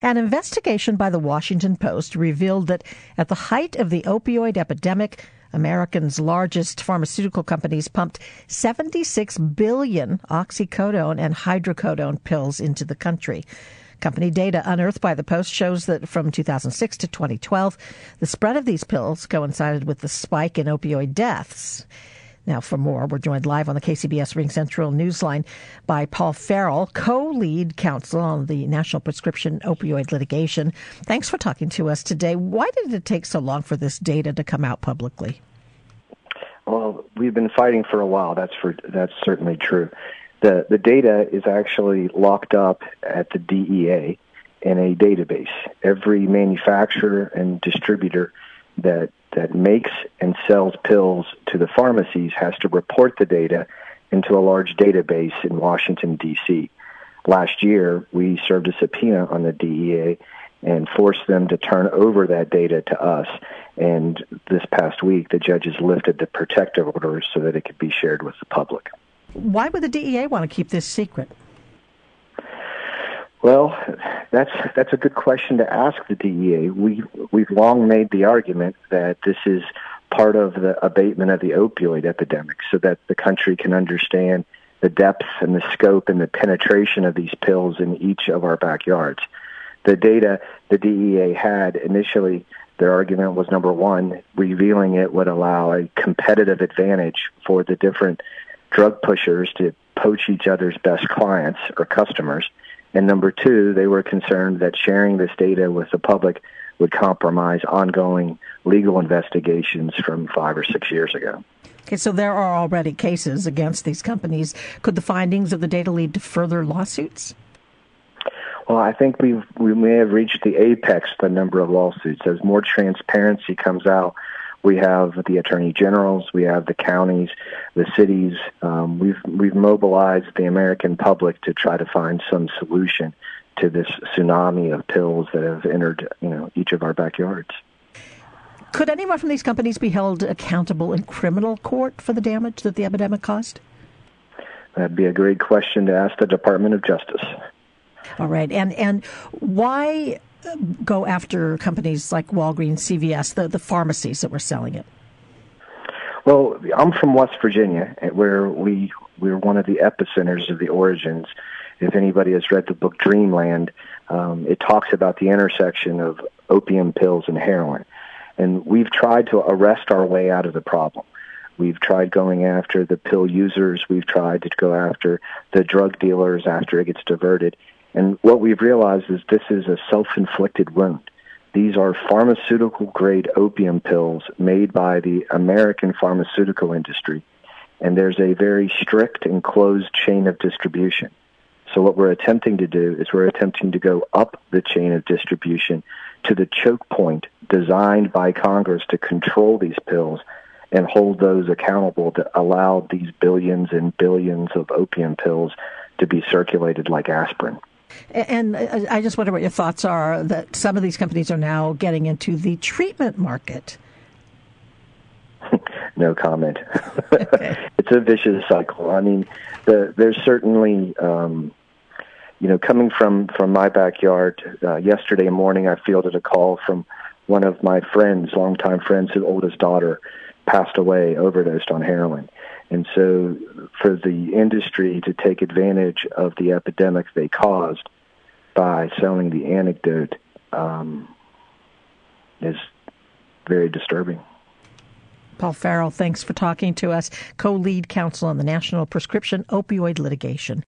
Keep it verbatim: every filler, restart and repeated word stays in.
An investigation by the Washington Post revealed that at the height of the opioid epidemic, America's largest pharmaceutical companies pumped seventy-six billion oxycodone and hydrocodone pills into the country. Company data unearthed by the Post shows that from two thousand six to twenty twelve, the spread of these pills coincided with the spike in opioid deaths. Now, for more, we're joined live on the K C B S Ring Central Newsline by Paul Farrell, co-lead counsel on the National Prescription Opioid Litigation. Thanks for talking to us today. Why did it take so long for this data to come out publicly? Well, we've been fighting for a while. That's for that's certainly true. The the data is actually locked up at the D E A in a database. Every manufacturer and distributor that that makes and sells pills to the pharmacies has to report the data into a large database in Washington, D C Last year, we served a subpoena on the D E A and forced them to turn over that data to us. And this past week, the judges lifted the protective orders so that it could be shared with the public. Why would the D E A want to keep this secret? Well, that's that's a good question to ask the D E A. We we've long made the argument that this is part of the abatement of the opioid epidemic, so that the country can understand the depth and the scope and the penetration of these pills in each of our backyards. The data the D E A had initially, their argument was, number one, revealing it would allow a competitive advantage for the different drug pushers to poach each other's best clients or customers. And number two, they were concerned that sharing this data with the public would compromise ongoing legal investigations from five or six years ago. Okay, so there are already cases against these companies. Could the findings of the data lead to further lawsuits? Well, I think we we may have reached the apex of the number of lawsuits. As more transparency comes out, we have the attorney generals, we have the counties, the cities. Um, we've we've mobilized the American public to try to find some solution to this tsunami of pills that have entered, you know, each of our backyards. Could anyone from these companies be held accountable in criminal court for the damage that the epidemic caused? That'd be a great question to ask the Department of Justice. All right, and and why go after companies like Walgreens, C V S, the, the pharmacies that were selling it? Well, I'm from West Virginia, where we, we're one of the epicenters of the origins. If anybody has read the book Dreamland, um, it talks about the intersection of opium pills and heroin. And we've tried to arrest our way out of the problem. We've tried going after the pill users. We've tried to go after the drug dealers after it gets diverted. And what we've realized is this is a self-inflicted wound. These are pharmaceutical-grade opium pills made by the American pharmaceutical industry, and there's a very strict and closed chain of distribution. So what we're attempting to do is we're attempting to go up the chain of distribution to the choke point designed by Congress to control these pills and hold those accountable to allow these billions and billions of opium pills to be circulated like aspirin. And I just wonder what your thoughts are that some of these companies are now getting into the treatment market. No comment. Okay. It's a vicious cycle. I mean, the, there's certainly, um, you know, coming from, from my backyard, uh, yesterday morning I fielded a call from one of my friends, longtime friends, whose oldest daughter passed away, overdosed on heroin. And so for the industry to take advantage of the epidemic they caused by selling the anecdote um, is very disturbing. Paul Farrell, thanks for talking to us, co-lead counsel on the National Prescription Opioid Litigation.